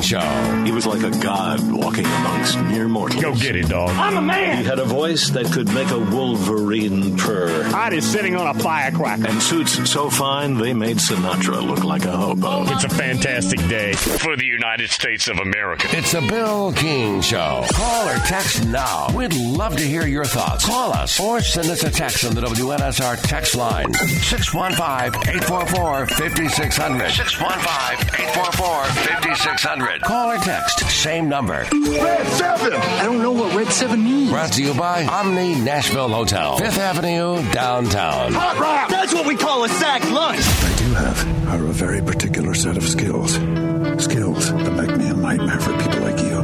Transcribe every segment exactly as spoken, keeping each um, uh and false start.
Show. He was like a god walking amongst mere mortals. Go get it, dog. I'm a man. He had a voice that could make a wolverine purr. Heart is sitting on a firecracker. And suits so fine they made Sinatra look like a hobo. It's a fantastic day for the United States of America. It's a Bill King Show. Call or text now. We'd love to hear your thoughts. Call us or send us a text on the W N S R text line. six one five, eight four four, five six zero zero. six one five, eight four four, five six zero zero. Call or text. Same number. Red seven. I don't know what Red seven means. Brought to you by Omni Nashville Hotel. Fifth Avenue, downtown. Hot rock. That's what we call a sack lunch. What I do have are a very particular set of skills. Skills that make me a nightmare for people like you.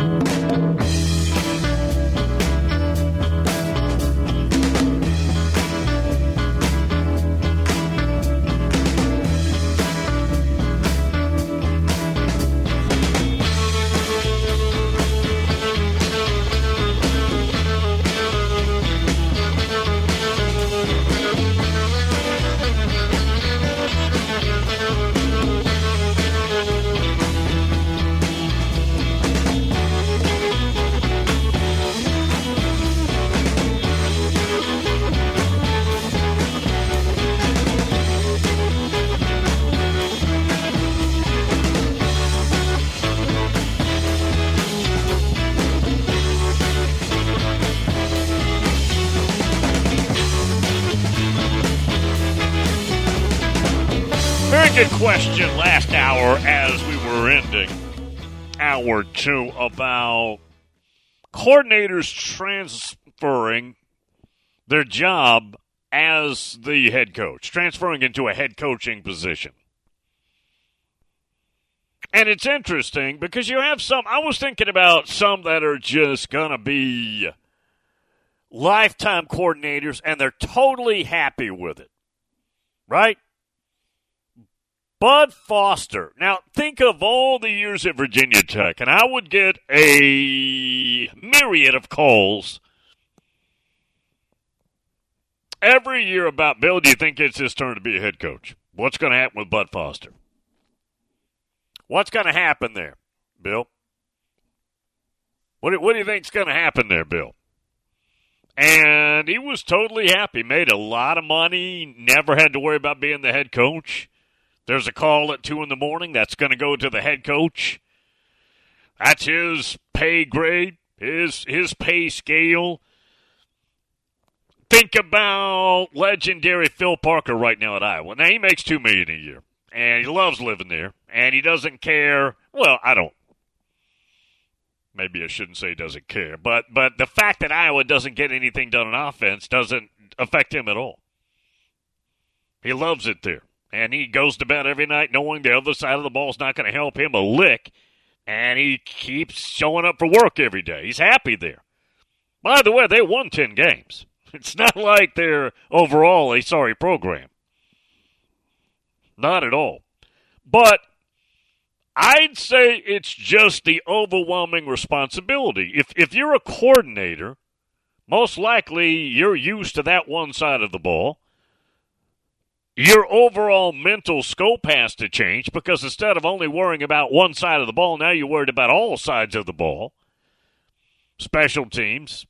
Good question last hour as we were ending hour two about coordinators transferring their job as the head coach, transferring into a head coaching position. And it's interesting because you have some, I was thinking about some that are just going to be lifetime coordinators and they're totally happy with it, right? Bud Foster. Now, think of all the years at Virginia Tech, and I would get a myriad of calls every year about, Bill, do you think it's his turn to be a head coach? What's going to happen with Bud Foster? What's going to happen there, Bill? What do, what do you think's going to happen there, Bill? And he was totally happy, made a lot of money, never had to worry about being the head coach. There's a call at two in the morning that's going to go to the head coach. That's his pay grade, his his pay scale. Think about legendary Phil Parker right now at Iowa. Now, he makes two million dollars a year, and he loves living there, and he doesn't care. Well, I don't. Maybe I shouldn't say he doesn't care, but but the fact that Iowa doesn't get anything done on offense doesn't affect him at all. He loves it there. And he goes to bed every night knowing the other side of the ball is not going to help him a lick. And he keeps showing up for work every day. He's happy there. By the way, they won ten games. It's not like they're overall a sorry program. Not at all. But I'd say it's just the overwhelming responsibility. If if you're a coordinator, most likely you're used to that one side of the ball. Your overall mental scope has to change because instead of only worrying about one side of the ball, now you're worried about all sides of the ball. Special teams.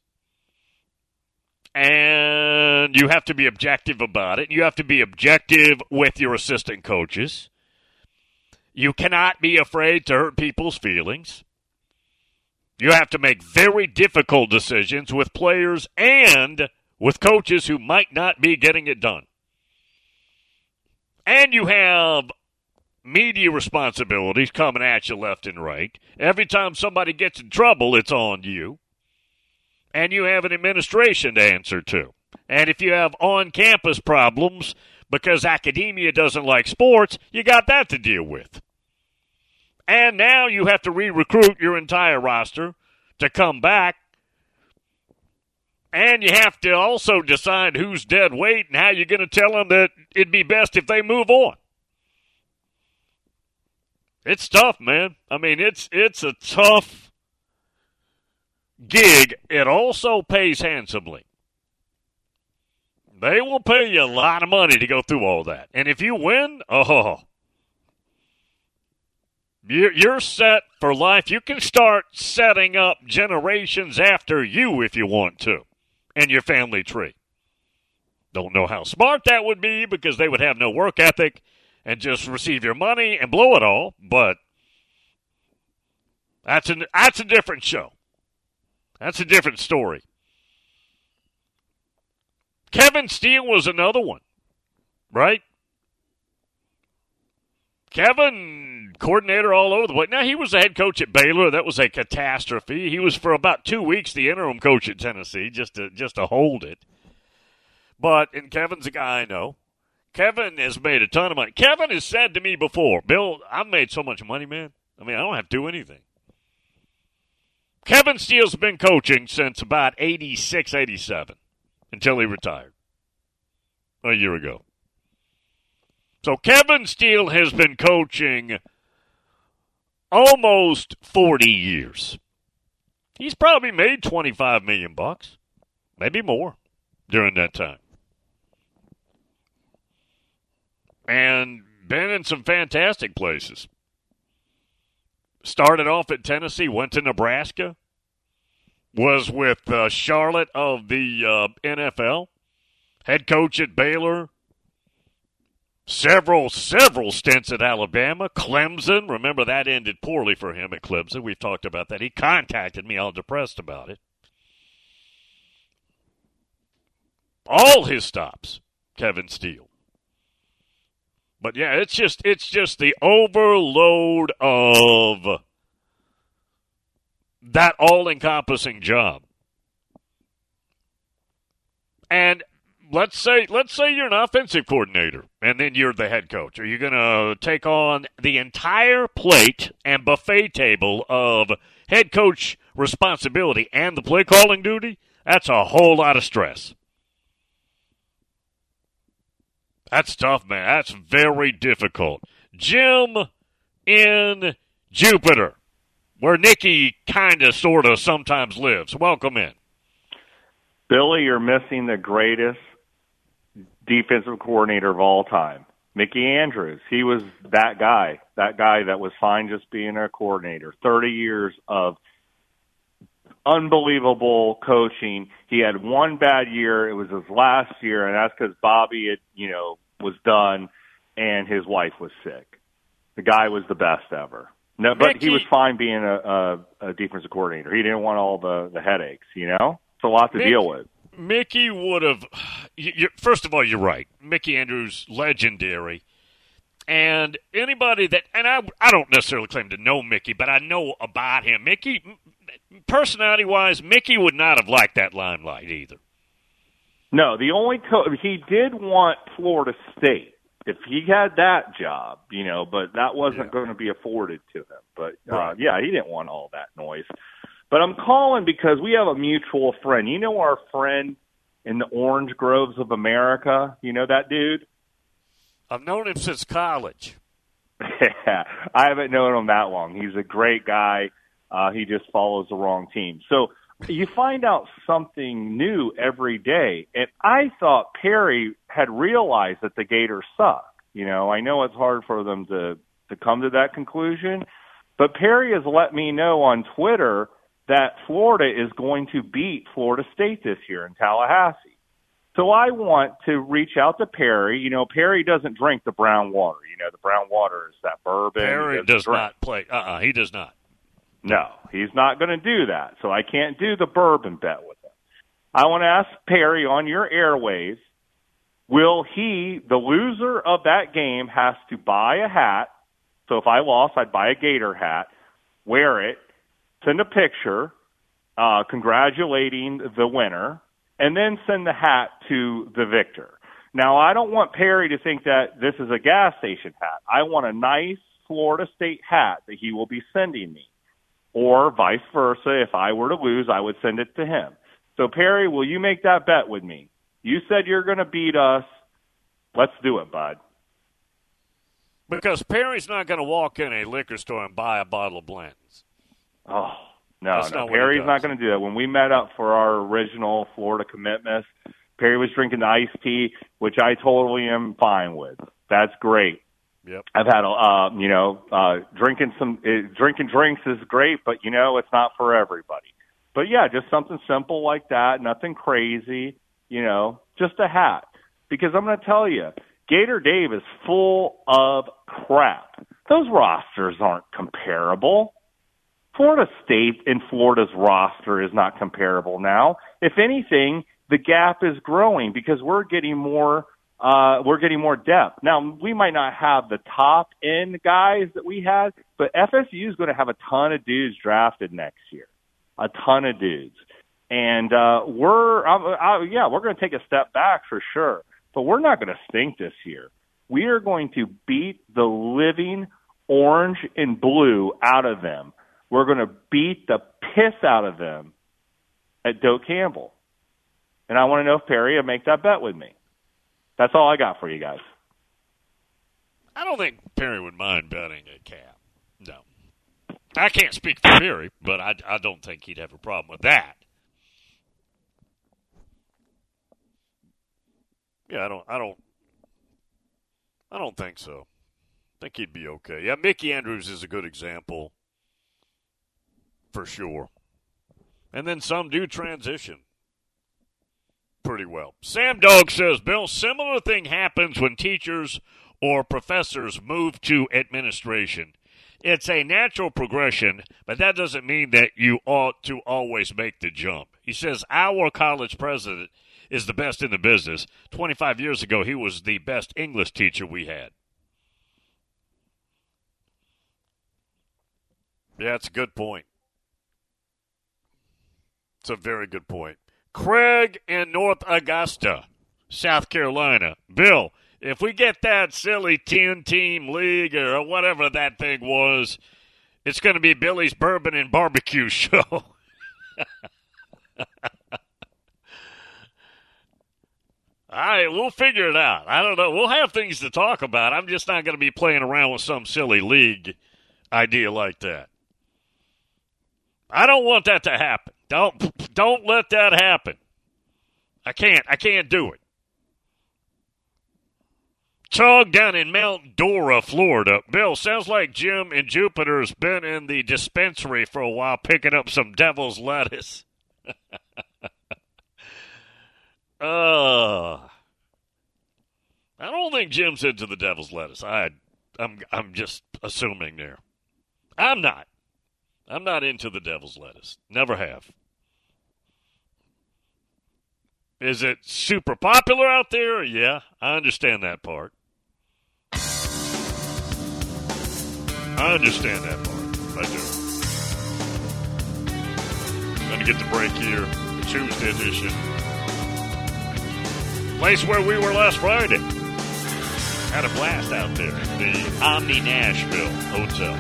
And you have to be objective about it. You have to be objective with your assistant coaches. You cannot be afraid to hurt people's feelings. You have to make very difficult decisions with players and with coaches who might not be getting it done. And you have media responsibilities coming at you left and right. Every time somebody gets in trouble, it's on you. And you have an administration to answer to. And if you have on-campus problems because academia doesn't like sports, you got that to deal with. And now you have to re-recruit your entire roster to come back. And you have to also decide who's dead weight and how you're going to tell them that it'd be best if they move on. It's tough, man. I mean, it's it's a tough gig. It also pays handsomely. They will pay you a lot of money to go through all that. And if you win, oh, You're, you're set for life. You can start setting up generations after you if you want to in your family tree. Don't know how smart that would be because they would have no work ethic and just receive your money and blow it all, but that's, an, that's a different show. That's a different story. Kevin Steele was another one, right? Kevin, coordinator all over the place. Now, he was the head coach at Baylor. That was a catastrophe. He was for about two weeks the interim coach at Tennessee just to just to hold it. But, and Kevin's a guy I know. Kevin has made a ton of money. Kevin has said to me before, Bill, I've made so much money, man. I mean, I don't have to do anything. Kevin Steele's been coaching since about eighty-six, eighty-seven until he retired a year ago. So Kevin Steele has been coaching almost forty years. He's probably made twenty-five million bucks, maybe more, during that time. And been in some fantastic places. Started off at Tennessee, went to Nebraska, was with uh, Charlotte of the uh, N F L, head coach at Baylor, several, several stints at Alabama, Clemson. Remember, that ended poorly for him at Clemson. We've talked about that. He contacted me all depressed about it. All his stops, Kevin Steele. But yeah, it's just it's just the overload of that all-encompassing job. And let's say let's say you're an offensive coordinator and then you're the head coach. Are you going to take on the entire plate and buffet table of head coach responsibility and the play calling duty? That's a whole lot of stress. That's tough, man. That's very difficult. Jim in Jupiter, where Nikki kind of, sort of, sometimes lives. Welcome in. Billy, you're missing the greatest defensive coordinator of all time, Mickey Andrews. He was that guy, that guy that was fine just being a coordinator. thirty years of unbelievable coaching. He had one bad year. It was his last year, and that's because Bobby had, you know, was done and his wife was sick. The guy was the best ever. No, but Mickey, he was fine being a, a, a defensive coordinator. He didn't want all the, the headaches, you know? It's a lot to Mickey, deal with. Mickey would have – first of all, you're right. Mickey Andrews, legendary. And anybody that – and I, I don't necessarily claim to know Mickey, but I know about him. Mickey – personality-wise, Mickey would not have liked that limelight either. No, the only co- he did want Florida State. If he had that job, you know, but that wasn't yeah. going to be afforded to him. But uh, right. yeah, he didn't want all that noise. But I'm calling because we have a mutual friend. You know our friend in the Orange Groves of America? You know that dude? I've known him since college. Yeah, I haven't known him that long. He's a great guy. Uh, he just follows the wrong team. So you find out something new every day. And I thought Perry had realized that the Gators suck. You know, I know it's hard for them to, to come to that conclusion. But Perry has let me know on Twitter that Florida is going to beat Florida State this year in Tallahassee. So I want to reach out to Perry. You know, Perry doesn't drink the brown water. You know, the brown water is that bourbon. Perry does drink. not play. Uh-uh, he does not. No, he's not going to do that. So I can't do the bourbon bet with him. I want to ask Perry on your airways, will he, the loser of that game, has to buy a hat. So if I lost, I'd buy a Gator hat, wear it, send a picture uh, congratulating the winner, and then send the hat to the victor. Now, I don't want Perry to think that this is a gas station hat. I want a nice Florida State hat that he will be sending me. Or vice versa, if I were to lose, I would send it to him. So, Perry, will you make that bet with me? You said you're going to beat us. Let's do it, bud. Because Perry's not going to walk in a liquor store and buy a bottle of Blanton's. Oh, no, That's no. Perry's not going to do that. When we met up for our original Florida commitments, Perry was drinking the iced tea, which I totally am fine with. That's great. Yep. I've had, uh, you know, uh, drinking some uh, drinking drinks is great, but you know, it's not for everybody. But yeah, just something simple like that, nothing crazy, you know, just a hat. Because I'm going to tell you, Gator Dave is full of crap. Those rosters aren't comparable. Florida State and Florida's roster is not comparable now. If anything, the gap is growing because we're getting more. Uh, we're getting more depth. Now, we might not have the top-end guys that we had, but F S U is going to have a ton of dudes drafted next year, a ton of dudes. And uh, we're, uh, uh, yeah, we're going to take a step back for sure, but we're not going to stink this year. We are going to beat the living orange and blue out of them. We're going to beat the piss out of them at Doak Campbell. And I want to know if Perry will make that bet with me. That's all I got for you guys. I don't think Perry would mind betting a cap. No. I can't speak for Perry, but I, I don't think he'd have a problem with that. Yeah, I don't I don't I don't think so. I think he'd be okay. Yeah, Mickey Andrews is a good example for sure. And then some do transition pretty well. Sam Dog says, Bill, similar thing happens when teachers or professors move to administration. It's a natural progression, but that doesn't mean that you ought to always make the jump. He says, our college president is the best in the business. twenty-five years ago, he was the best English teacher we had. Yeah, it's a good point. It's a very good point. Craig in North Augusta, South Carolina. Bill, if we get that silly ten-team league or whatever that thing was, it's going to be Billy's Bourbon and Barbecue Show. All right, we'll figure it out. I don't know. We'll have things to talk about. I'm just not going to be playing around with some silly league idea like that. I don't want that to happen. Don't don't let that happen. I can't. I can't do it. Chug down in Mount Dora, Florida. Bill, sounds like Jim in Jupiter's been in the dispensary for a while picking up some devil's lettuce. uh, I don't think Jim's into the devil's lettuce. I, I'm, I'm just assuming there. I'm not. I'm not into the devil's lettuce. Never have. Is it super popular out there? Yeah, I understand that part. I understand that part. I do. Going to get the break here. Tuesday edition. Place where we were last Friday. Had a blast out there. The Omni Nashville Hotel.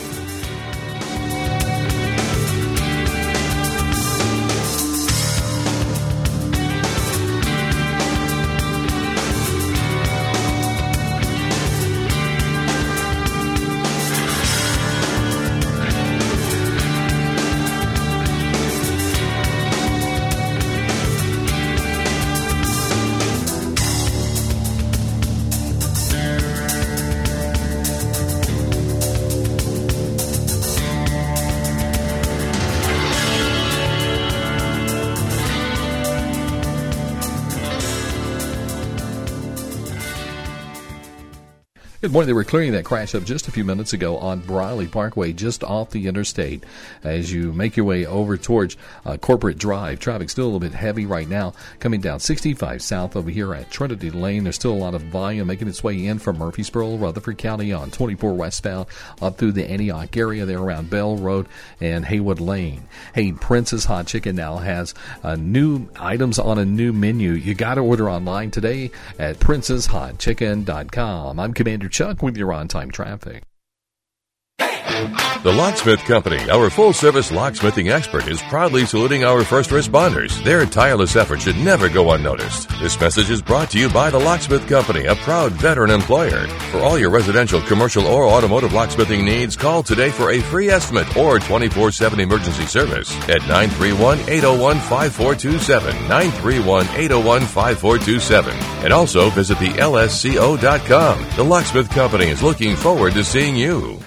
Good morning. They were clearing that crash up just a few minutes ago on Briley Parkway, just off the interstate. As you make your way over towards uh, Corporate Drive, traffic still a little bit heavy right now. Coming down sixty-five south over here at Trinity Lane. There's still a lot of volume making its way in from Murfreesboro, Rutherford County on twenty-four westbound up through the Antioch area there around Bell Road and Haywood Lane. Hey, Prince's Hot Chicken now has uh, new items on a new menu. You got to order online today at princess hot chicken dot com. I'm Commander Chuck with your on-time traffic. Hey! The Locksmith Company, our full-service locksmithing expert, is proudly saluting our first responders. Their tireless effort should never go unnoticed. This message is brought to you by the Locksmith Company, a proud veteran employer. For all your residential, commercial, or automotive locksmithing needs, call today for a free estimate or twenty-four seven emergency service at nine three one, eight oh one, five four two seven, nine three one, eight oh one, five four two seven. And also visit the L S C O dot com. The Locksmith Company is looking forward to seeing you.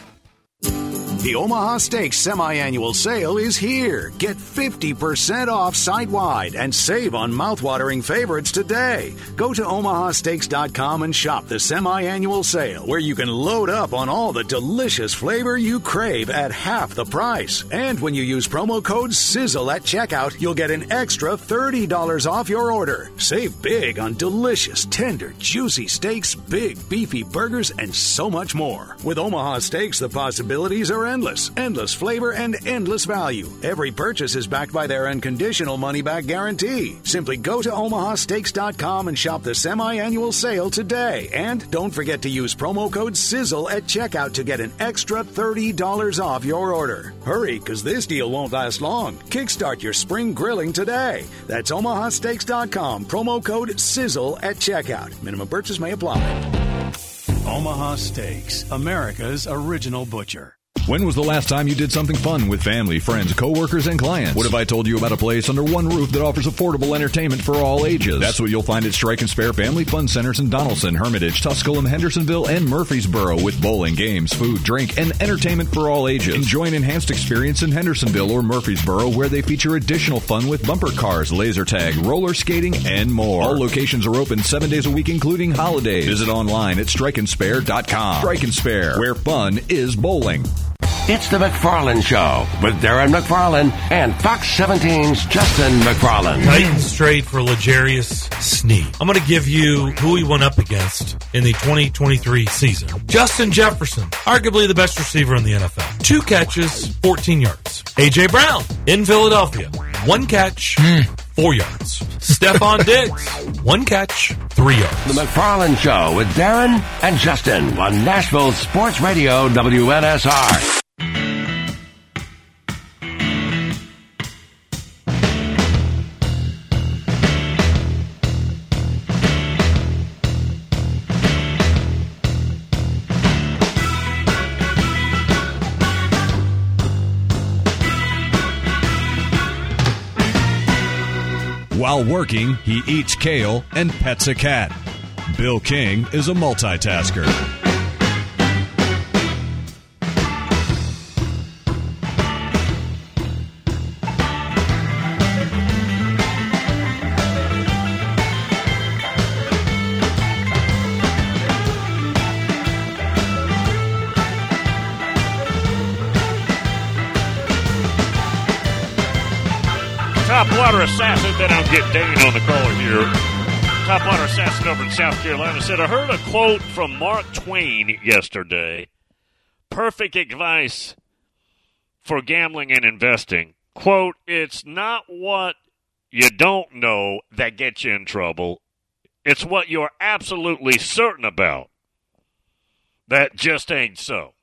The Omaha Steaks semi-annual sale is here. Get fifty percent off site-wide and save on mouthwatering favorites today. Go to omaha steaks dot com and shop the semi-annual sale, where you can load up on all the delicious flavor you crave at half the price. And when you use promo code SIZZLE at checkout, you'll get an extra thirty dollars off your order. Save big on delicious, tender, juicy steaks, big, beefy burgers, and so much more. With Omaha Steaks, the possibilities are endless. Endless flavor and endless value. Every purchase is backed by their unconditional money-back guarantee. Simply go to omaha steaks dot com and shop the semi-annual sale today. And don't forget to use promo code SIZZLE at checkout to get an extra thirty dollars off your order. Hurry, because this deal won't last long. Kickstart your spring grilling today. That's omaha steaks dot com. Promo code SIZZLE at checkout. Minimum purchase may apply. Omaha Steaks, America's original butcher. When was the last time you did something fun with family, friends, coworkers, and clients? What if I told you about a place under one roof that offers affordable entertainment for all ages? That's what you'll find at Strike and Spare Family Fun Centers in Donaldson, Hermitage, Tusculum, Hendersonville, and Murfreesboro, with bowling, games, food, drink, and entertainment for all ages. Enjoy an enhanced experience in Hendersonville or Murfreesboro, where they feature additional fun with bumper cars, laser tag, roller skating, and more. All locations are open seven days a week, including holidays. Visit online at strike and spare dot com. Strike and Spare, where fun is bowling. It's the McFarland Show with Darren McFarland and Fox seventeen's Justin McFarland. Titans trade for L'Jarius Sneed. I'm going to give you who he went up against in the twenty twenty-three season. Justin Jefferson, arguably the best receiver in the N F L. Two catches, fourteen yards. A J. Brown in Philadelphia. One catch, mm. four yards. Stephon Diggs, one catch, three yards. The McFarland Show with Darren and Justin on Nashville Sports Radio W N S R. While working, he eats kale and pets a cat. Bill King is a multitasker. Topwater Assassin, then I'll get Dane on the caller here. Topwater Assassin over in South Carolina said, I heard a quote from Mark Twain yesterday. Perfect advice for gambling and investing. Quote, it's not what you don't know that gets you in trouble. It's what you're absolutely certain about that just ain't so.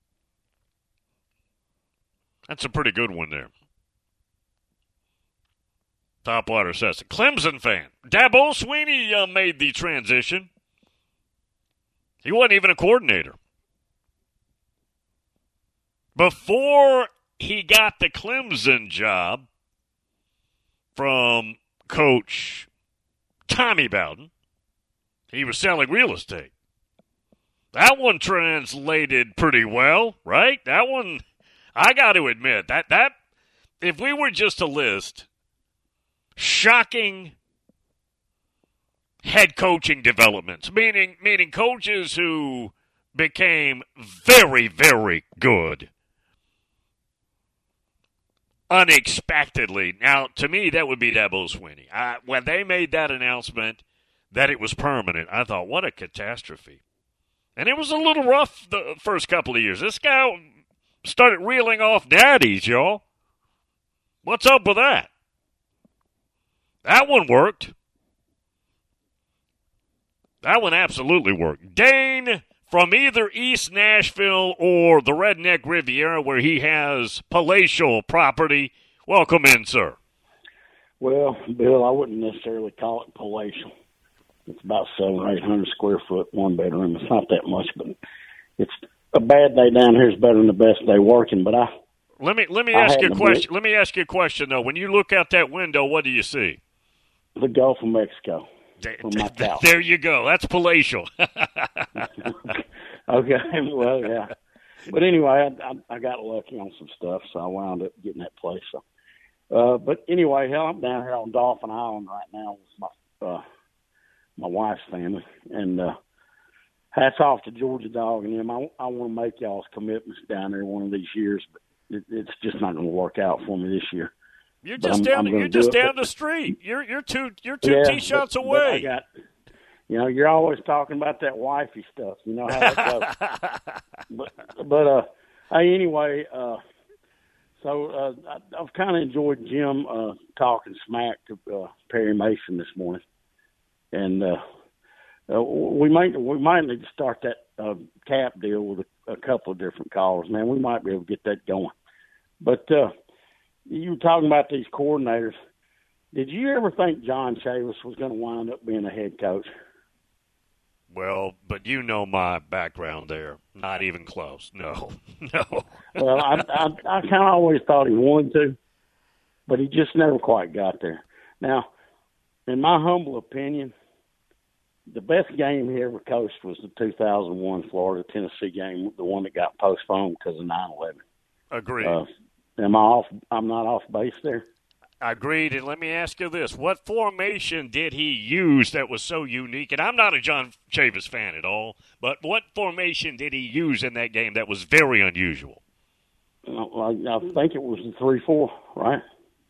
That's a pretty good one there. Topwater says, Clemson fan. Dabo Swinney uh, made the transition. He wasn't even a coordinator. Before he got the Clemson job from Coach Tommy Bowden, he was selling real estate. That one translated pretty well, right? That one, I got to admit, that that if we were just a list, shocking head coaching developments, meaning meaning coaches who became very, very good unexpectedly. Now, to me, that would be Dabo Swinney. I, when they made that announcement that it was permanent, I thought, what a catastrophe. And it was a little rough the first couple of years. This guy started reeling off daddies, y'all. What's up with that? That one worked. That one absolutely worked. Dane from either East Nashville or the Redneck Riviera, where he has palatial property. Welcome in, sir. Well, Bill, I wouldn't necessarily call it palatial. It's about seven or eight hundred square foot, one bedroom. It's not that much, but it's a bad day down here is better than the best day working. But I let me let me ask you a question. Let me ask you a question though. When you look out that window, what do you see? The Gulf of Mexico. From my couch. There you go. That's palatial. Okay, well, yeah. But anyway, I, I, I got lucky on some stuff, so I wound up getting that place. So, uh, but anyway, hell, I'm down here on Dolphin Island right now with my uh, my wife's family, and uh, hats off to Georgia Dog and them. I, I want to make y'all's commitments down there one of these years, but it, it's just not going to work out for me this year. You're just down. You're just down the street. You're you're two you're two yeah, tee shots but, away. But I got, you know, you're always talking about that wifey stuff. You know how that goes. but but uh, hey, anyway, uh, so uh, I, I've kind of enjoyed Jim uh, talking smack to uh, Perry Mason this morning, and uh, uh, we might we might need to start that uh, cap deal with a, a couple of different callers. Man, we might be able to get that going, but. Uh, You were talking about these coordinators. Did you ever think John Chavis was going to wind up being a head coach? Well, but you know my background there. Not even close. No, no. Well, I, I, I kind of always thought he wanted to, but he just never quite got there. Now, in my humble opinion, the best game he ever coached was the two thousand one Florida-Tennessee game, the one that got postponed because of nine eleven. Agreed. Uh, Am I off? I'm not off base there. Agreed. And let me ask you this. What formation did he use that was so unique? And I'm not a John Chavis fan at all, but what formation did he use in that game that was very unusual? I, I think it was the three four, right?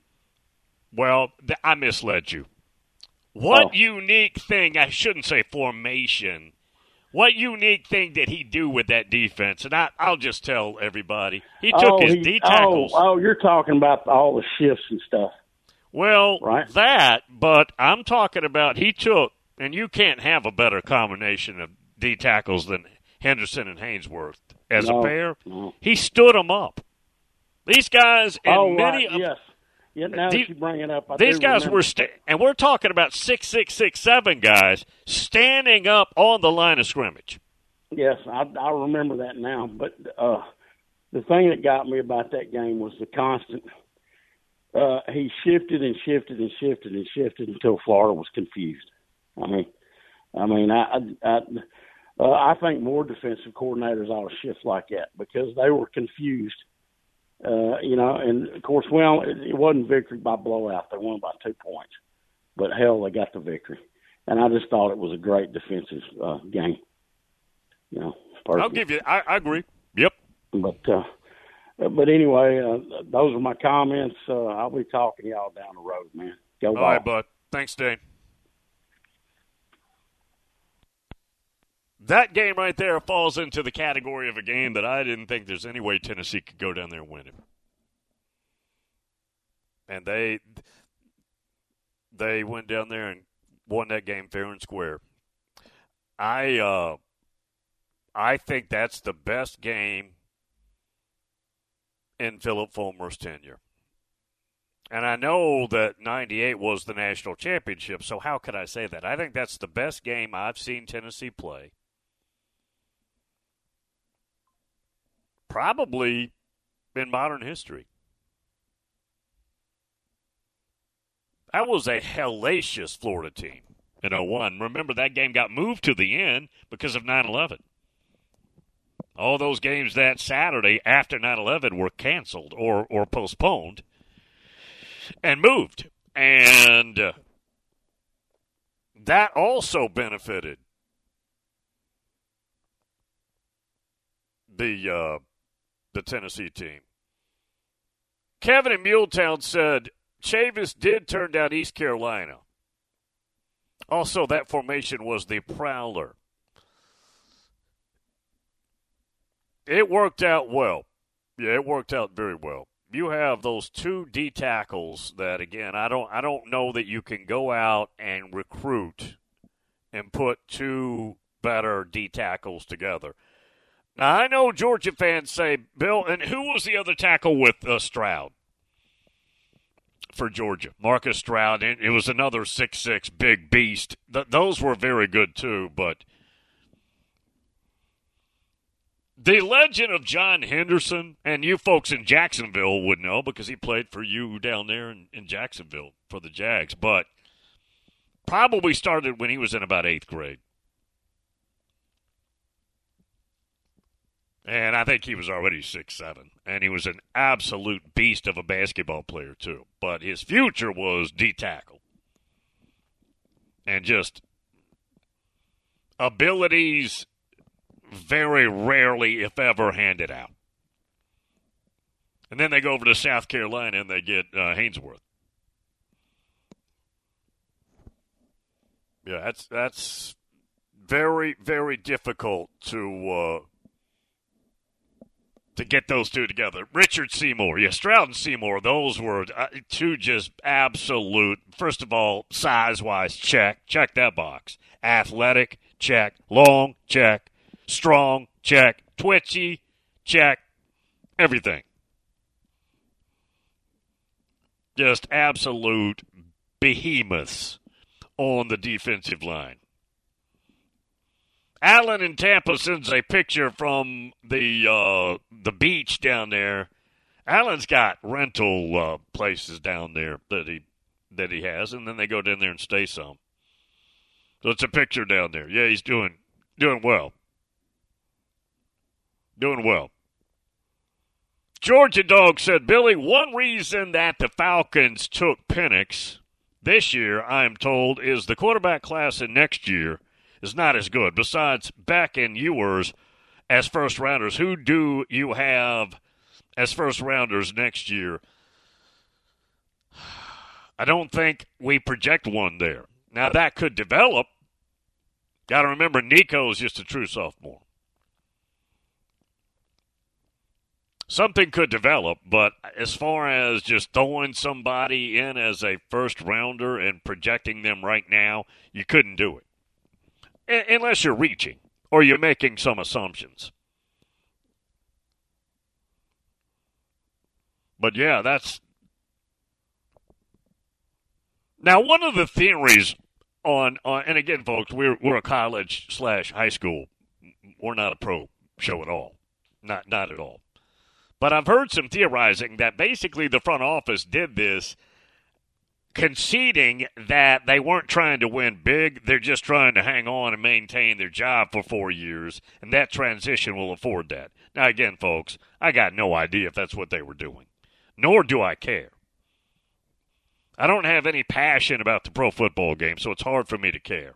Well, th- I misled you. What oh. unique thing, I shouldn't say formation, what unique thing did he do with that defense? And I, I'll just tell everybody. He took oh, his he, D tackles. Oh, oh, you're talking about all the shifts and stuff. Well, right? that, but I'm talking about he took, and you can't have a better combination of D tackles than Henderson and Haynesworth as no, a pair. No. He stood them up. These guys and oh, many right, of yes. Yeah, now the, that you bring it up, I these guys remember. were, sta- and we're talking about six, six, six, seven guys standing up on the line of scrimmage. Yes, I, I remember that now. But uh, the thing that got me about that game was the constant. Uh, he shifted and shifted and shifted and shifted until Florida was confused. I mean, I mean, I, I, I, uh, I think more defensive coordinators ought to shift like that because they were confused. Uh, you know, and of course, well, it, it wasn't victory by blowout. They won by two points, but hell, they got the victory. And I just thought it was a great defensive uh, game. You know, personally. I'll give you. I, I agree. Yep. But uh, but anyway, uh, those are my comments. Uh, I'll be talking to y'all down the road, man. Go All ball. right, bud. Thanks, Dane. That game right there falls into the category of a game that I didn't think there's any way Tennessee could go down there and win it. And they they went down there and won that game fair and square. I uh, I think that's the best game in Philip Fulmer's tenure. And I know that ninety-eight was the national championship, so how could I say that? I think that's the best game I've seen Tennessee play. Probably in modern history. That was a hellacious Florida team in oh one. Remember, that game got moved to the end because of nine eleven. All those games that Saturday after nine eleven were canceled or, or postponed and moved. And uh, that also benefited the uh, the Tennessee team. Kevin in Muletown said Chavis did turn down East Carolina. Also, that formation was the Prowler. It worked out well. Yeah, it worked out very well. You have those two D tackles that, again, I don't I don't know that you can go out and recruit and put two better D tackles together. Now, I know Georgia fans say, Bill, and who was the other tackle with uh, Stroud for Georgia? Marcus Stroud. And it was another six six big beast. Th- those were very good, too, but the legend of John Henderson, and you folks in Jacksonville would know because he played for you down there in, in Jacksonville for the Jags, but probably started when he was in about eighth grade. And I think he was already six seven, and he was an absolute beast of a basketball player too. But his future was D-tackle. And just abilities very rarely, if ever, handed out. And then they go over to South Carolina and they get uh, Hainsworth. Yeah, that's that's very, very difficult to uh, to get those two together. Richard Seymour, yeah, Stroud and Seymour, those were uh, two just absolute, first of all, size-wise, check. Check that box. Athletic, check. Long, check. Strong, check. Twitchy, check. Everything. Just absolute behemoths on the defensive line. Allen in Tampa sends a picture from the uh, the beach down there. Allen's got rental uh, places down there that he that he has, and then they go down there and stay some. So it's a picture down there. Yeah, he's doing doing well. Doing well. Georgia Dog said, Billy, one reason that the Falcons took Penix this year, I am told, is the quarterback class in next year is not as good. Besides Beck and Ewers as first-rounders, who do you have as first-rounders next year? I don't think we project one there. Now, that could develop. Got to remember, Nico is just a true sophomore. Something could develop, but as far as just throwing somebody in as a first-rounder and projecting them right now, you couldn't do it. A- unless you're reaching or you're making some assumptions. But, yeah, that's... Now, one of the theories on, on and again, folks, we're, we're a college slash high school. We're not a pro show at all. Not Not at all. But I've heard some theorizing that basically the front office did this conceding that they weren't trying to win big. They're just trying to hang on and maintain their job for four years, and that transition will afford that. Now, again, folks, I got no idea if that's what they were doing, nor do I care. I don't have any passion about the pro football game, so it's hard for me to care.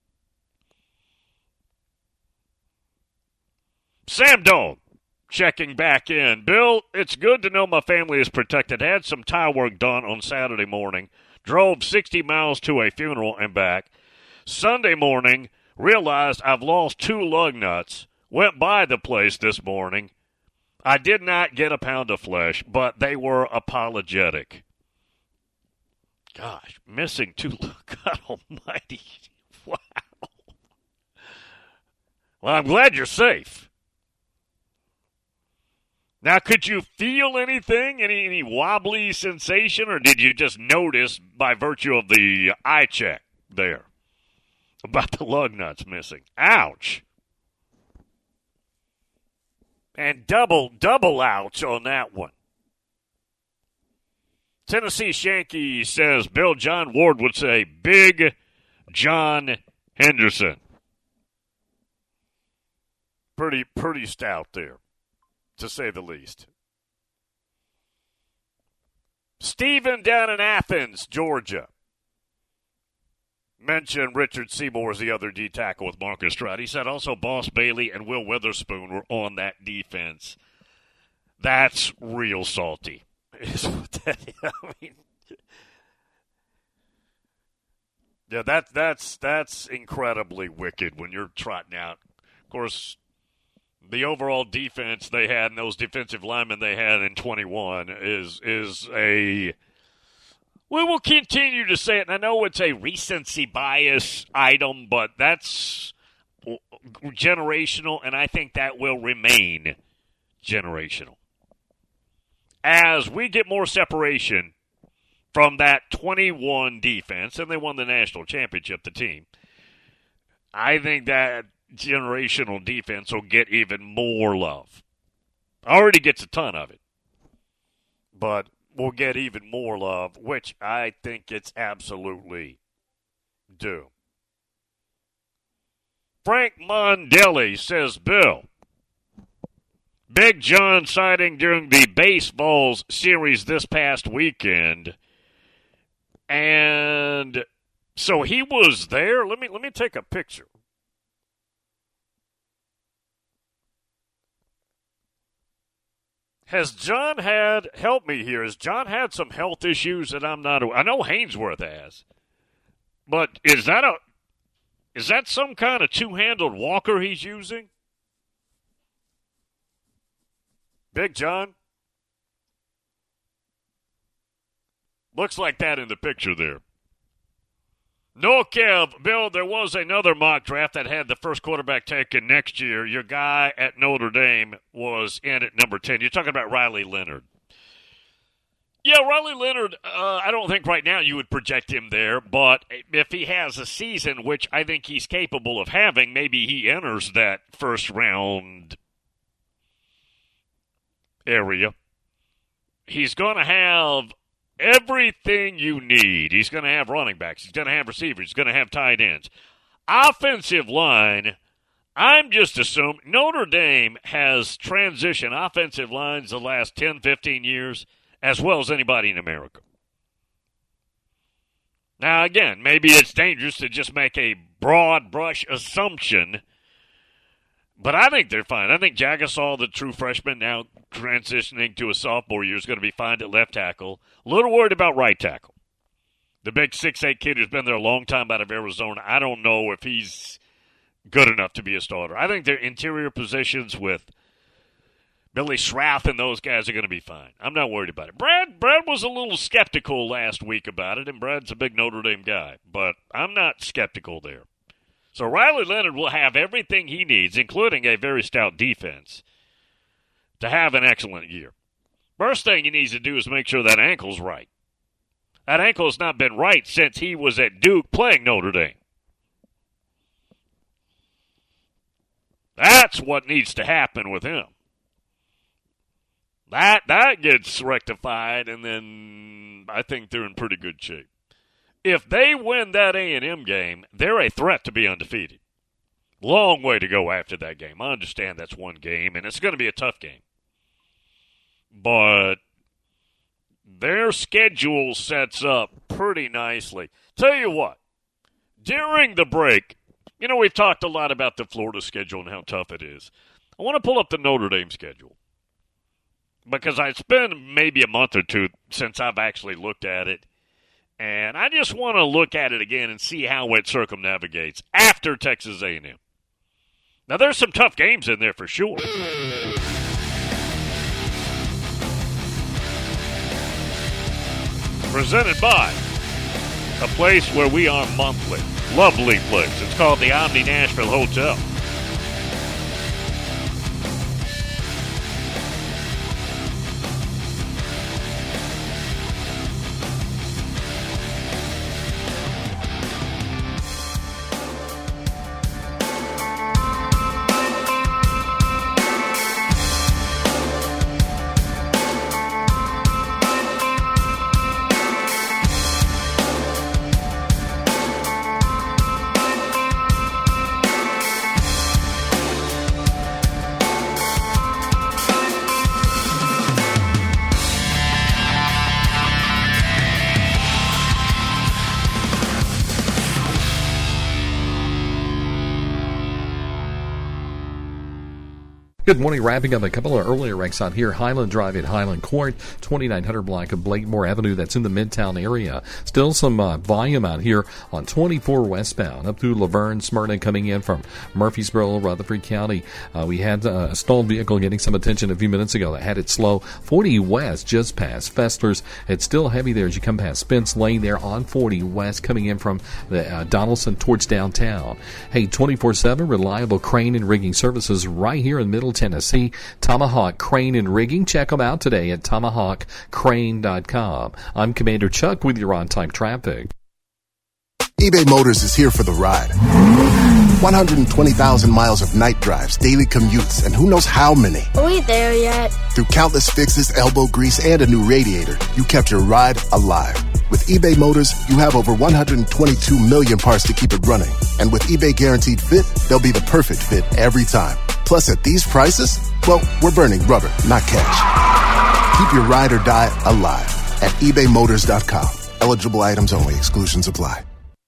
Sam Dog. Checking back in. Bill, it's good to know my family is protected. Had some tire work done on Saturday morning. Drove sixty miles to a funeral and back. Sunday morning, realized I've lost two lug nuts. Went by the place this morning. I did not get a pound of flesh, but they were apologetic. Gosh, missing two lug God almighty. Wow. Well, I'm glad you're safe. Now, could you feel anything, any, any wobbly sensation, or did you just notice by virtue of the eye check there about the lug nuts missing? Ouch. And double, double ouch on that one. Tennessee Shanky says, Bill, John Ward would say, Big John Henderson. Pretty, pretty stout there, to say the least. Stephen down in Athens, Georgia, mentioned Richard Seymour as the other D tackle with Marcus Stroud. He said also Boss Bailey and Will Witherspoon were on that defense. That's real salty. I mean, yeah, that, that's, that's incredibly wicked when you're trotting out. Of course, the overall defense they had and those defensive linemen they had in twenty-one is is a – we will continue to say it, and I know it's a recency bias item, but that's generational, and I think that will remain generational. As we get more separation from that twenty-one defense, and they won the national championship, the team, I think that generational defense will get even more love. Already gets a ton of it, but will get even more love, which I think it's absolutely due. Frank Mondelli says, Bill, Big John sighting during the baseballs series this past weekend, and so he was there. Let me let me take a picture. Has John had, help me here, has John had some health issues that I'm not, I know Hainsworth has, but is that a, is that some kind of two-handled walker he's using? Big John? Looks like that in the picture there. No, Kev, Bill, there was another mock draft that had the first quarterback taken next year. Your guy at Notre Dame was in at number ten. You're talking about Riley Leonard. Yeah, Riley Leonard, uh, I don't think right now you would project him there, but if he has a season, which I think he's capable of having, maybe he enters that first round area. He's going to have everything you need. He's going to have running backs. He's going to have receivers. He's going to have tight ends. Offensive line, I'm just assuming Notre Dame has transitioned offensive lines the last ten, fifteen years as well as anybody in America. Now, again, maybe it's dangerous to just make a broad brush assumption, but I think they're fine. I think Jagasaw, the true freshman, now transitioning to a sophomore year, is going to be fine at left tackle. A little worried about right tackle. The big six eight kid who's been there a long time out of Arizona, I don't know if he's good enough to be a starter. I think their interior positions with Billy Schrath and those guys are going to be fine. I'm not worried about it. Brad, Brad was a little skeptical last week about it, and Brad's a big Notre Dame guy, but I'm not skeptical there. So Riley Leonard will have everything he needs, including a very stout defense, to have an excellent year. First thing he needs to do is make sure that ankle's right. That ankle has not been right since he was at Duke playing Notre Dame. That's what needs to happen with him. That that gets rectified, and then I think they're in pretty good shape. If they win that A and M game, they're a threat to be undefeated. Long way to go after that game. I understand that's one game, and it's going to be a tough game. But their schedule sets up pretty nicely. Tell you what, during the break, you know, we've talked a lot about the Florida schedule and how tough it is. I want to pull up the Notre Dame schedule because it's been maybe a month or two since I've actually looked at it. And I just want to look at it again and see how it circumnavigates after Texas A and M. Now, there's some tough games in there for sure. Presented by a place where we are monthly. Lovely place. It's called the Omni Nashville Hotel. Good morning. Wrapping up a couple of earlier wrecks out here. Highland Drive at Highland Court, twenty-nine hundred block of Blakemore Avenue. That's in the Midtown area. Still some uh, volume out here on twenty-four westbound up through Laverne, Smyrna, coming in from Murfreesboro, Rutherford County. Uh, we had uh, a stalled vehicle getting some attention a few minutes ago that had it slow. forty west just past Festers. It's still heavy there as you come past Spence Lane there on forty west, coming in from the uh, Donaldson towards downtown. Hey, twenty-four seven reliable crane and rigging services right here in Middle Tennessee. Tomahawk Crane and Rigging. Check them out today at tomahawk crane dot com. I'm Commander Chuck with your on-time traffic. eBay Motors is here for the ride. one hundred twenty thousand miles of night drives, daily commutes, and who knows how many. Are we there yet? Through countless fixes, elbow grease, and a new radiator, you kept your ride alive. With eBay Motors, you have over one hundred twenty-two million parts to keep it running. And with eBay Guaranteed Fit, they'll be the perfect fit every time. Plus, at these prices, well, we're burning rubber, not cash. Keep your ride or die alive at ebay motors dot com. Eligible items only. Exclusions apply.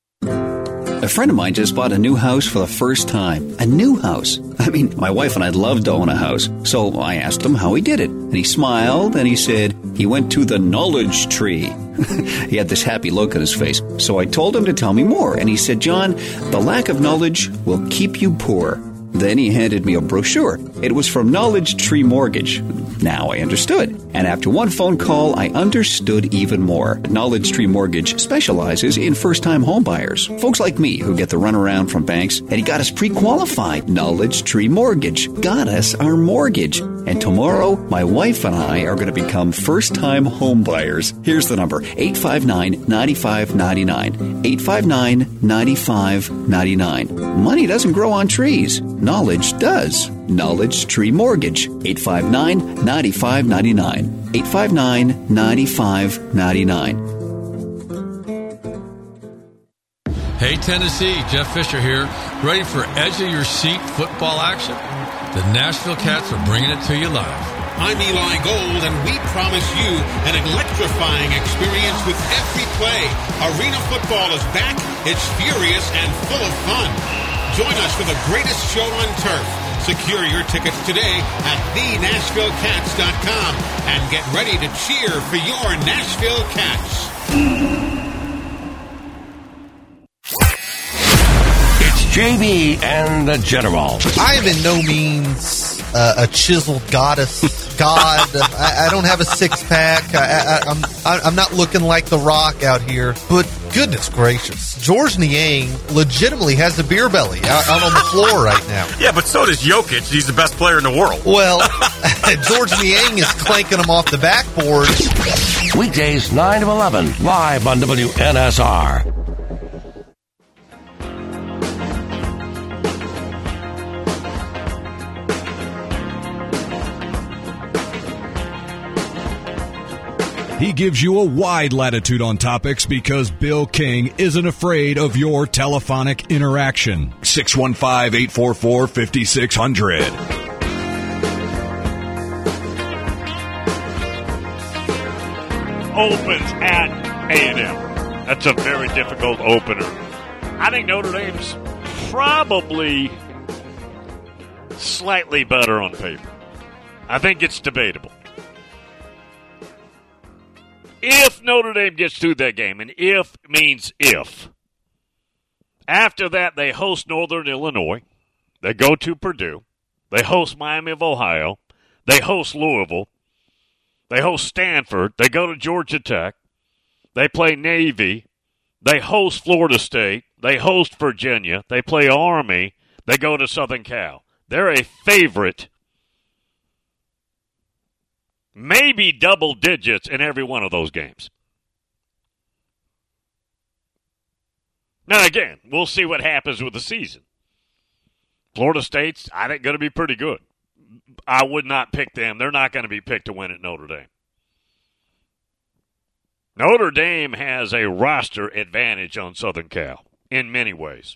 A friend of mine just bought a new house for the first time. A new house. I mean, my wife and I love to own a house. So I asked him how he did it. And he smiled and he said he went to the knowledge tree. He had this happy look on his face. So I told him to tell me more. And he said, John, the lack of knowledge will keep you poor. Then he handed me a brochure. It was from Knowledge Tree Mortgage. Now I understood. And after one phone call, I understood even more. Knowledge Tree Mortgage specializes in first-time home buyers. Folks like me who get the runaround from banks, and he got us pre-qualified. Knowledge Tree Mortgage got us our mortgage. And tomorrow, my wife and I are going to become first-time home buyers. Here's the number, eight five nine, nine five nine nine. eight five nine, nine five nine nine. Money doesn't grow on trees. Knowledge does. Knowledge Tree Mortgage. eight five nine, nine five nine nine. eight five nine, nine five nine nine. Hey Tennessee, Jeff Fisher here. Ready for edge-of-your-seat football action? The Nashville Cats are bringing it to you live. I'm Eli Gold, and we promise you an electrifying experience with every play. Arena football is back. It's furious and full of fun. Join us for the greatest show on turf. Secure your tickets today at the nashville cats dot com and get ready to cheer for your Nashville Cats. It's J B and the General. I am in no means uh, a chiseled goddess. God, I, I don't have a six-pack. I, I, I'm I'm not looking like The Rock out here. But goodness gracious, George Niang legitimately has a beer belly out, out on the floor right now. Yeah, but so does Jokic. He's the best player in the world. Well, George Niang is clanking him off the backboard. Weekdays nine to eleven, live on W N S R. He gives you a wide latitude on topics because Bill King isn't afraid of your telephonic interaction. six one five, eight four four, five six zero zero. Opens at A and M. That's a very difficult opener. I think Notre Dame's probably slightly better on paper. I think it's debatable. If Notre Dame gets through that game, and if means if, after that they host Northern Illinois, they go to Purdue, they host Miami of Ohio, they host Louisville, they host Stanford, they go to Georgia Tech, they play Navy, they host Florida State, they host Virginia, they play Army, they go to Southern Cal. They're a favorite. Maybe double digits in every one of those games. Now, again, we'll see what happens with the season. Florida State's, I think, going to be pretty good. I would not pick them. They're not going to be picked to win at Notre Dame. Notre Dame has a roster advantage on Southern Cal in many ways.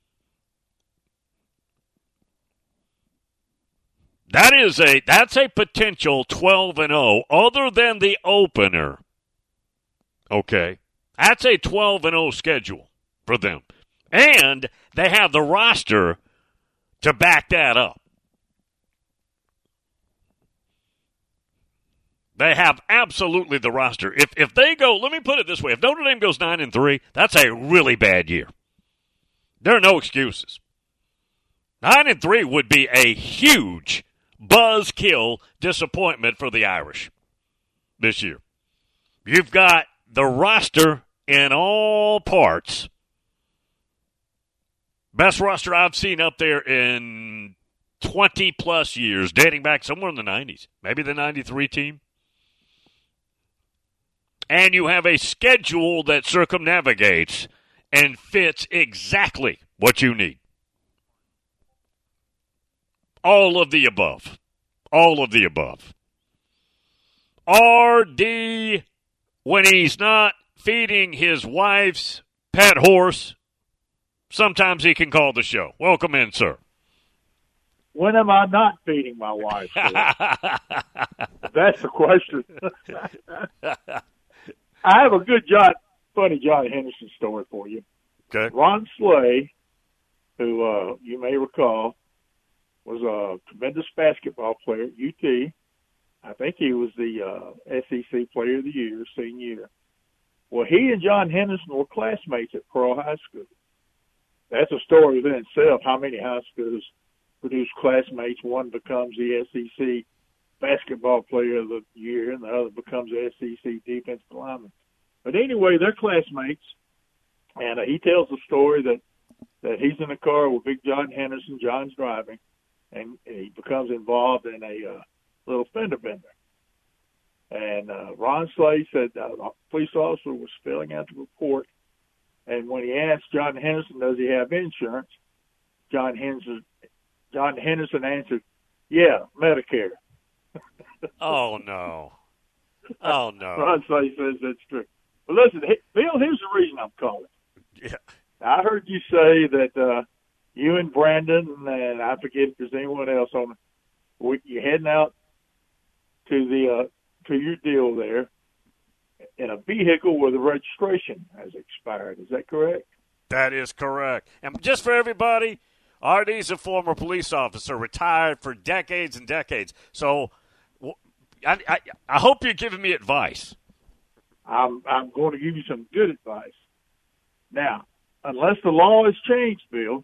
That is a that's a potential twelve and oh other than the opener. Okay. That's a twelve and oh schedule for them. And they have the roster to back that up. They have absolutely the roster. If if they go, let me put it this way: if Notre Dame goes nine and three, that's a really bad year. There are no excuses. Nine and three would be a huge buzzkill disappointment for the Irish this year. You've got the roster in all parts. Best roster I've seen up there in twenty plus years, dating back somewhere in the nineties, maybe the ninety-three team. And you have a schedule that circumnavigates and fits exactly what you need. All of the above. All of the above. R D, when he's not feeding his wife's pet horse, sometimes he can call the show. Welcome in, sir. When am I not feeding my wife? That's the question. I have a good John, funny John Henderson story for you. Okay. Ron Slay, who uh, you may recall, was a tremendous basketball player at U T. I think he was the uh, S E C Player of the Year, senior year. Well, he and John Henderson were classmates at Pearl High School. That's a story within itself, how many high schools produce classmates. One becomes the S E C Basketball Player of the Year, and the other becomes the S E C Defensive Lineman. But anyway, they're classmates, and uh, he tells the story that, that he's in a car with Big John Henderson. John's driving, and he becomes involved in a uh, little fender bender. And uh, Ron Slay said uh, a police officer was filling out the report, and when he asked John Henderson, does he have insurance, John Henderson, John Henderson answered, yeah, Medicare. Oh, no. Oh, no. Ron Slay says that's true. But listen, Bill, here's the reason I'm calling. Yeah. I heard you say that uh, you and Brandon, and I forget if there's anyone else on, you're heading out to the uh, to your deal there in a vehicle where the registration has expired. Is that correct? That is correct. And just for everybody, R D's a former police officer, retired for decades and decades. So I, I, I hope you're giving me advice. I'm I'm going to give you some good advice. Now, unless the law has changed, Bill,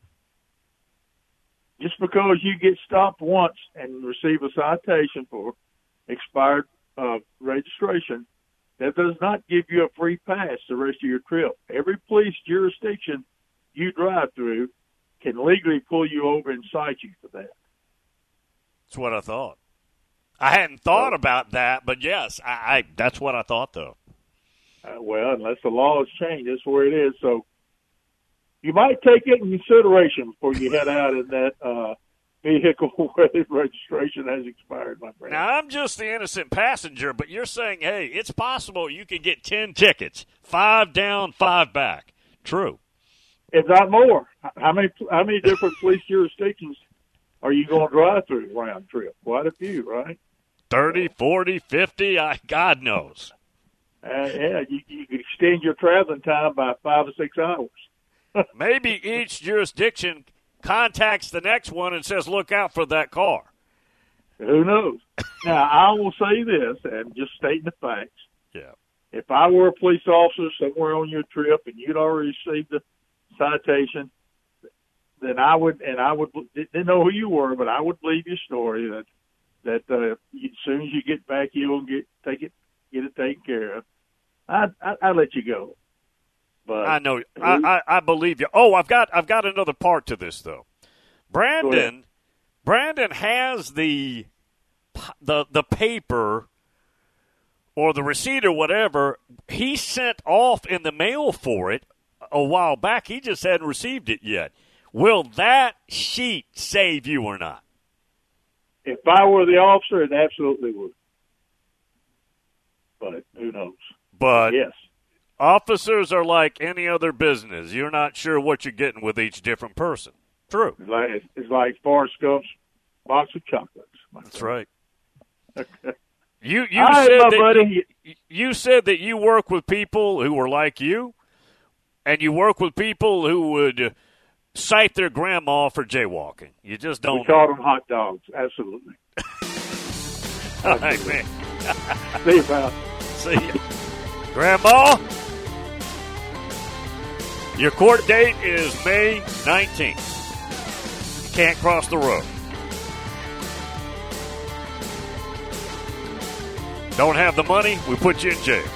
just because you get stopped once and receive a citation for expired uh, registration, that does not give you a free pass the rest of your trip. Every police jurisdiction you drive through can legally pull you over and cite you for that. That's what I thought. I hadn't thought about that, but yes, I, I that's what I thought, though. Uh, well, unless the law has changed, that's where it is. So you might take it in consideration before you head out in that uh, vehicle where the registration has expired, my friend. Now, I'm just the innocent passenger, but you're saying, hey, it's possible you could get ten tickets, five down, five back. True. If not more. How many how many different police jurisdictions are you going to drive through round trip? Quite a few, right? thirty, forty, fifty, I, God knows. Uh, yeah, you, you could extend your traveling time by five or six hours. Maybe each jurisdiction contacts the next one and says, look out for that car. Who knows? Now, I will say this, and just stating the facts. Yeah. If I were a police officer somewhere on your trip and you'd already received a citation, then I would, and I would, didn't know who you were, but I would believe your story that, that uh, as soon as you get back, you'll get, take it, get it taken care of. I, I, I'll let you go. But I know. I, I, I believe you. Oh, I've got I've got another part to this though. Brandon, Brandon has the the the paper or the receipt or whatever he sent off in the mail for it a while back. He just hadn't received it yet. Will that sheet save you or not? If I were the officer, it absolutely would. But who knows? But yes. Officers are like any other business. You're not sure what you're getting with each different person. True. It's like, it's like Forrest Gump's box of chocolates. That's right. you you right, said that buddy. You, you said that you work with people who are like you, and you work with people who would cite their grandma for jaywalking. You just don't. We call them hot dogs. Absolutely. All right, man. See you, pal. See you. Grandma, your court date is May nineteenth. You can't cross the road. Don't have the money, we put you in jail.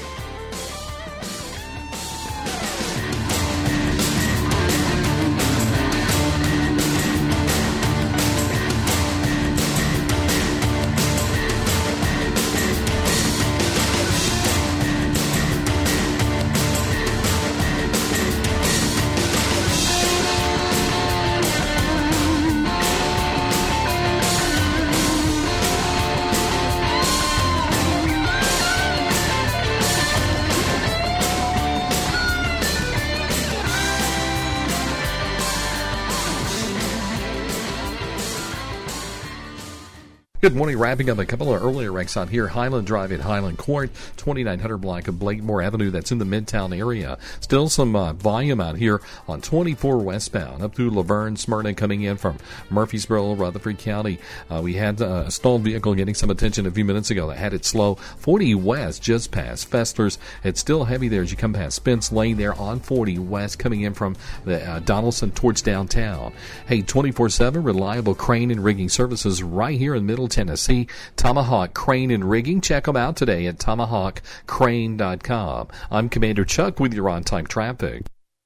Good morning. Wrapping up a couple of earlier wrecks on here. Highland Drive at Highland Court, twenty-nine hundred block of Blakemore Avenue. That's in the Midtown area. Still some uh, volume out here on twenty-four westbound up through Laverne, Smyrna, coming in from Murfreesboro, Rutherford County. Uh, we had uh, a stalled vehicle getting some attention a few minutes ago that had it slow. forty west just past Festers. It's still heavy there as you come past Spence Lane there on forty west, coming in from the uh, Donaldson towards downtown. Hey, twenty-four seven reliable crane and rigging services right here in Middle Tennessee. Tomahawk Crane and Rigging. Check them out today at tomahawk crane dot com. I'm Commander Chuck with your on-time traffic.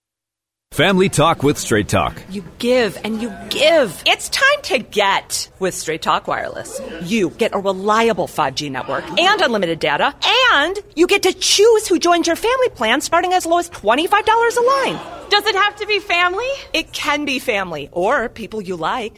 Family Talk with Straight Talk. You give and you give. It's time to get with Straight Talk Wireless. You get a reliable five G network and unlimited data, and you get to choose who joins your family plan starting as low as twenty-five dollars a line. Does it have to be family? It can be family or people you like.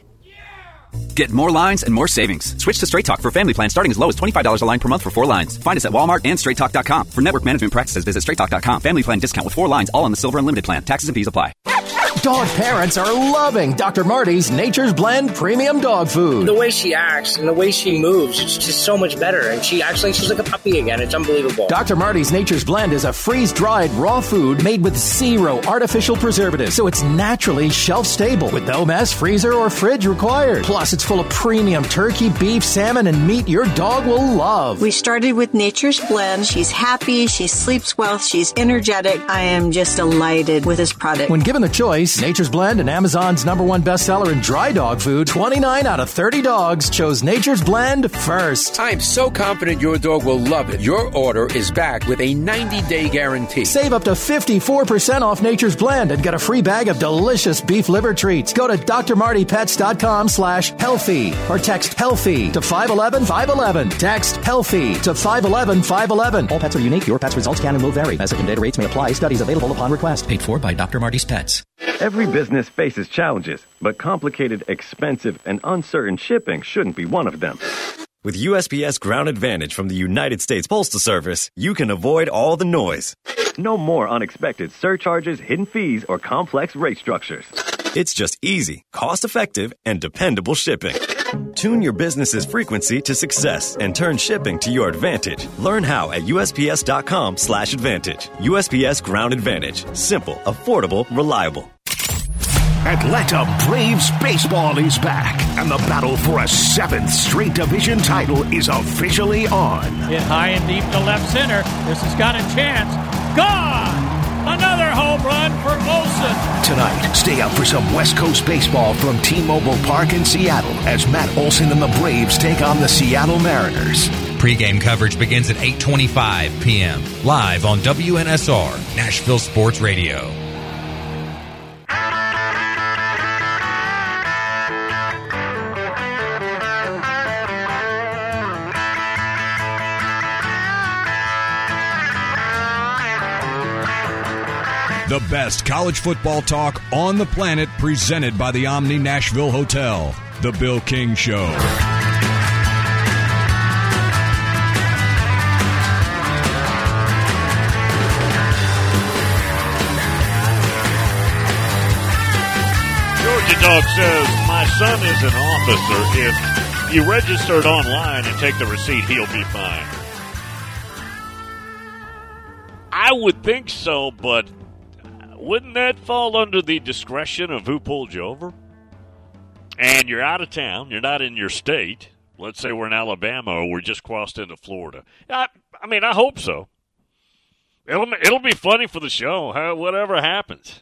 Get more lines and more savings. Switch to Straight Talk for family plan starting as low as twenty-five dollars a line per month for four lines. Find us at Walmart and straight talk dot com. For network management practices, visit straight talk dot com. Family plan discount with four lines, all on the Silver Unlimited plan. Taxes and fees apply. Dog parents are loving Doctor Marty's Nature's Blend Premium Dog Food. The way she acts and the way she moves, it's just so much better. And she acts like she's like a puppy again. It's unbelievable. Doctor Marty's Nature's Blend is a freeze-dried raw food made with zero artificial preservatives, so it's naturally shelf-stable with no mess, freezer, or fridge required. Plus, it's full of premium turkey, beef, salmon, and meat your dog will love. We started with Nature's Blend. She's happy, she sleeps well, she's energetic. I am just delighted with this product. When given the choice, Nature's Blend and Amazon's number one bestseller in dry dog food, twenty-nine out of thirty dogs chose Nature's Blend first. I'm so confident your dog will love it. Your order is back with a ninety-day guarantee. Save up to fifty-four percent off Nature's Blend and get a free bag of delicious beef liver treats. Go to drmartypets.com slash healthy or text healthy to five one one, five one one. Text healthy to five one one, five one one. All pets are unique. Your pet's results can and will vary. Message and data rates may apply. Studies available upon request. Paid for by Doctor Marty's Pets. Every business faces challenges, but complicated, expensive, and uncertain shipping shouldn't be one of them. With U S P S Ground Advantage from the United States Postal Service, you can avoid all the noise. No more unexpected surcharges, hidden fees, or complex rate structures. It's just easy, cost-effective, and dependable shipping. Tune your business's frequency to success and turn shipping to your advantage. Learn how at U S P S dot com slash advantage. U S P S Ground Advantage. Simple, affordable, reliable. Atlanta Braves baseball is back, and the battle for a seventh straight division title is officially on. Hit high and deep to left center. This has got a chance. Gone! Another home run for Olsen. Tonight, stay up for some West Coast baseball from T-Mobile Park in Seattle as Matt Olson and the Braves take on the Seattle Mariners. Pre-game coverage begins at eight twenty-five p.m. live on W N S R, Nashville Sports Radio. The best college football talk on the planet, presented by the Omni Nashville Hotel. The Bill King Show. Georgia Dog says, my son is an officer. If you registered online and take the receipt, he'll be fine. I would think so, but wouldn't that fall under the discretion of who pulled you over? And you're out of town. You're not in your state. Let's say we're in Alabama or we just crossed into Florida. I, I mean, I hope so. It'll it'll be funny for the show, huh? Whatever happens.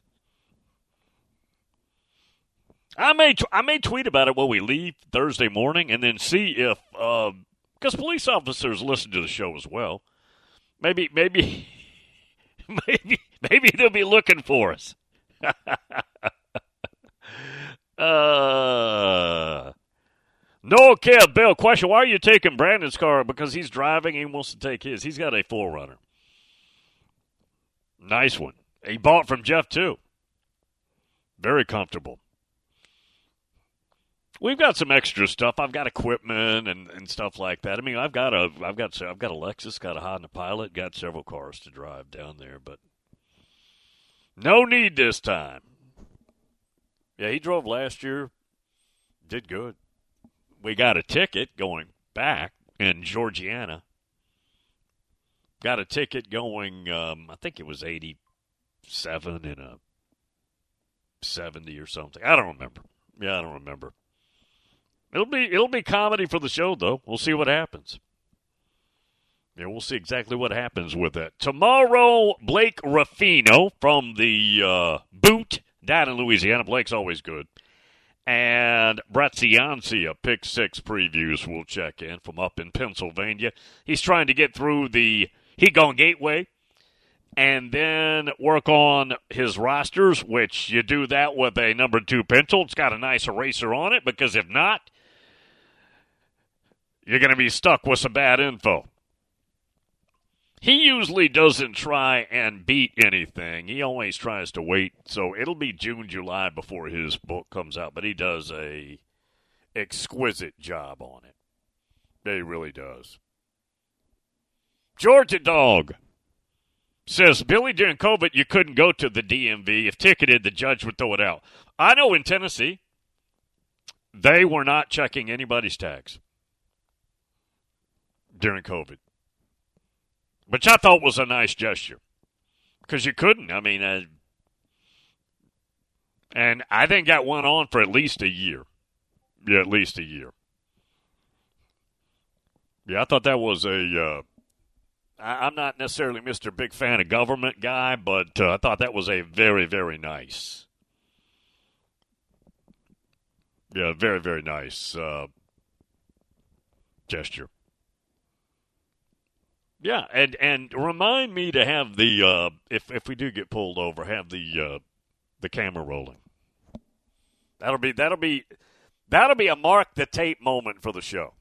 I may I may tweet about it when we leave Thursday morning, and then see if because uh, police officers listen to the show as well. Maybe maybe maybe maybe they'll be looking for us. uh. No, Kev, Bill, question, why are you taking Brandon's car? Because he's driving, he wants to take his. He's got a four runner. Nice one. He bought from Jeff, too. Very comfortable. We've got some extra stuff. I've got equipment and, and stuff like that. I mean, I've got a I've got I've got a Lexus, got a Honda Pilot, got several cars to drive down there, but no need this time. Yeah, he drove last year, did good. We got a ticket going back in Georgiana. Got a ticket going, um, I think it was eighty-seven and a seventy or something. I don't remember. Yeah, I don't remember. It'll be it'll be comedy for the show, though. We'll see what happens. Yeah, we'll see exactly what happens with that. Tomorrow, Blake Ruffino from the uh, Boot down in Louisiana. Blake's always good. And Brett Ciancia, Pick Six previews will check in from up in Pennsylvania. He's trying to get through the Hegon Gateway and then work on his rosters, which you do that with a number two pencil. It's got a nice eraser on it, because if not, you're going to be stuck with some bad info. He usually doesn't try and beat anything. He always tries to wait. So it'll be June, July before his book comes out. But he does a exquisite job on it. He really does. Georgia Dog says, Billy, during COVID, you couldn't go to the D M V. If ticketed, the judge would throw it out. I know in Tennessee, they were not checking anybody's tags during COVID. Which I thought was a nice gesture. Because you couldn't. I mean, uh, and I think that went on for at least a year. Yeah, at least a year. Yeah, I thought that was a, uh, I, I'm not necessarily Mister Big Fan of Government guy, but uh, I thought that was a very, very nice. Yeah, very, very nice uh, gesture. Yeah, and, and remind me to have the uh, if if we do get pulled over, have the uh, the camera rolling. That'll be that'll be that'll be a mark the tape moment for the show.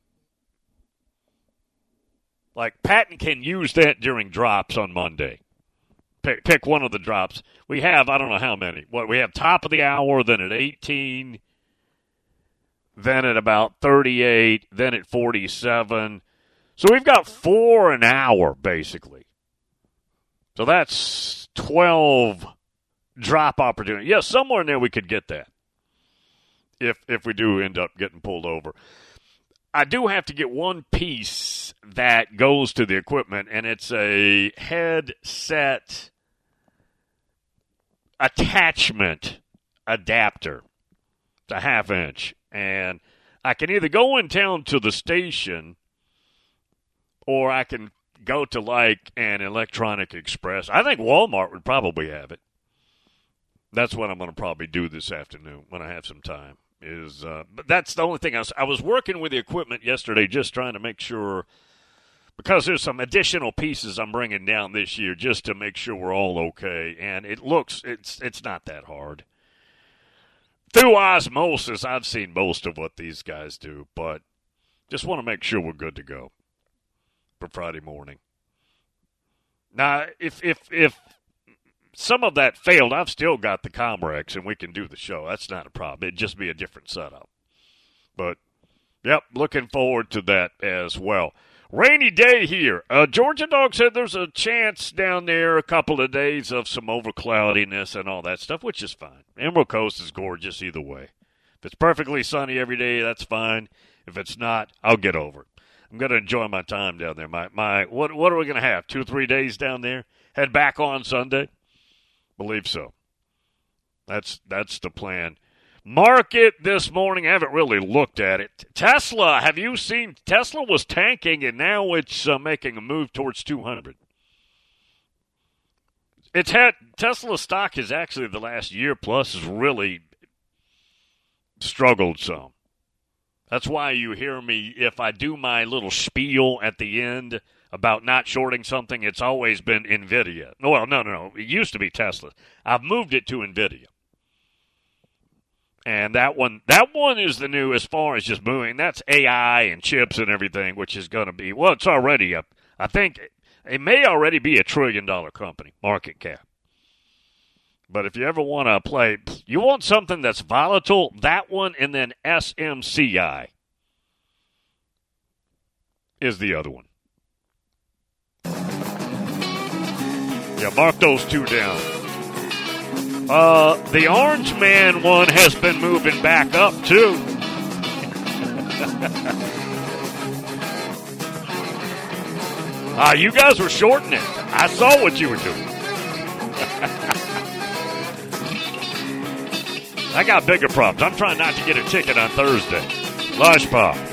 Like Patton can use that during drops on Monday. Pick, pick one of the drops. We have I don't know how many. What we have top of the hour, then at eighteen, then at about thirty-eight, then at forty-seven. So we've got four an hour, basically. So that's twelve drop opportunities. Yeah, somewhere in there we could get that if if we do end up getting pulled over. I do have to get one piece that goes to the equipment, and it's a headset attachment adapter. It's a half inch. And I can either go in town to the station, or I can go to, like, an Electronic Express. I think Walmart would probably have it. That's what I'm going to probably do this afternoon when I have some time. Is uh, but that's the only thing. I was, I was working with the equipment yesterday just trying to make sure, because there's some additional pieces I'm bringing down this year just to make sure we're all okay. And it looks, it's it's not that hard. Through osmosis, I've seen most of what these guys do, but just want to make sure we're good to go for Friday morning. Now, if if if some of that failed, I've still got the Comrex, and we can do the show. That's not a problem. It'd just be a different setup. But, yep, looking forward to that as well. Rainy day here. Uh, Georgia Dog said there's a chance down there a couple of days of some overcloudiness and all that stuff, which is fine. Emerald Coast is gorgeous either way. If it's perfectly sunny every day, that's fine. If it's not, I'll get over it. I'm going to enjoy my time down there. My my, what what are we going to have? Two, three days down there? Head back on Sunday? Believe so. That's that's the plan. Market this morning, I haven't really looked at it. Tesla, have you seen? Tesla was tanking, and now it's uh, making a move towards two hundred. It's had Tesla stock has actually the last year plus has really struggled some. That's why you hear me, if I do my little spiel at the end about not shorting something, it's always been NVIDIA. Well, no, no, no. It used to be Tesla. I've moved it to NVIDIA. And that one that one is the new as far as just moving. That's A I and chips and everything, which is going to be, well, it's already a, I think it may already be a trillion-dollar company, market cap. But if you ever want to play, you want something that's volatile, that one, and then S M C I is the other one. Yeah, mark those two down. Uh, the Orange Man one has been moving back up, too. Ah, uh, you guys were shorting it. I saw what you were doing. I got bigger problems. I'm trying not to get a ticket on Thursday. Lush Pop.